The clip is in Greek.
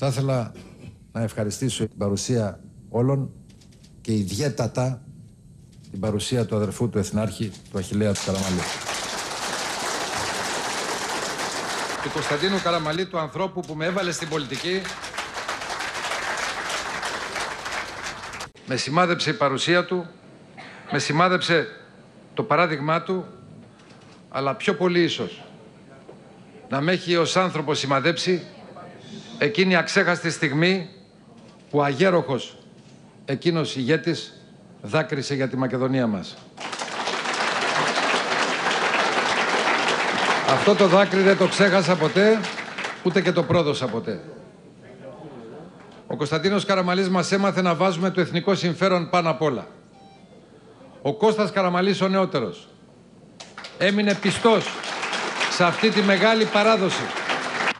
Θα ήθελα να ευχαριστήσω την παρουσία όλων και ιδιαίτερα την παρουσία του αδερφού του Εθνάρχη, του Αχιλλέα του Καραμαλή. Του Κωνσταντίνου Καραμαλή, του ανθρώπου που με έβαλε στην πολιτική. Με σημάδεψε η παρουσία του, με σημάδεψε το παράδειγμά του, αλλά πιο πολύ ίσως να με έχει ως άνθρωπο σημαδέψει εκείνη η αξέχαστη στιγμή που ο αγέροχος εκείνος ηγέτης δάκρυσε για τη Μακεδονία μας. Αυτό το δάκρυ δεν το ξέχασα ποτέ, ούτε και το πρόδωσα ποτέ. Ο Κωνσταντίνος Καραμαλής μας έμαθε να βάζουμε το εθνικό συμφέρον πάνω απ' όλα. Ο Κώστας Καραμαλής ο νεότερος έμεινε πιστός σε αυτή τη μεγάλη παράδοση.